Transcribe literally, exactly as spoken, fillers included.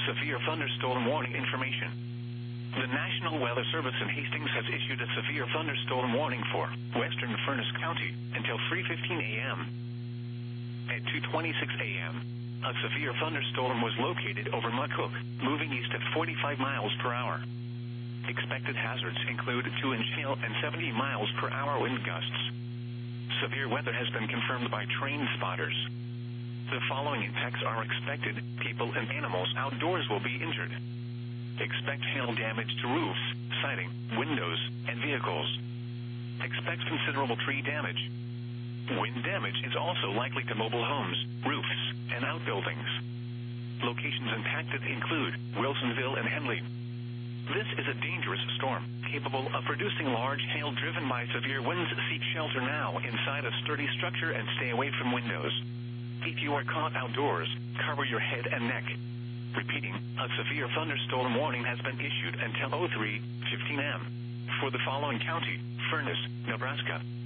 severe thunderstorm warning information. The National Weather Service in Hastings has issued a severe thunderstorm warning for western Furness County until three fifteen a m At two twenty-six a m, a severe thunderstorm was located over McCook, moving east at forty-five miles per hour. Expected hazards include two-inch hail and seventy miles per hour wind gusts. Severe weather has been confirmed by train spotters. The following impacts are expected: people and animals outdoors will be injured. Expect hail damage to roofs, siding, windows, and vehicles. Expect considerable tree damage. Wind damage is also likely to mobile homes, roofs, and outbuildings. Locations impacted include Wilsonville and Henley. This is a dangerous storm, capable of producing large hail driven by severe winds. Seek shelter now inside a sturdy structure and stay away from windows. If you are caught outdoors, cover your head and neck. Repeating, a severe thunderstorm warning has been issued until oh three fifteen a m for the following county: Furness, Nebraska,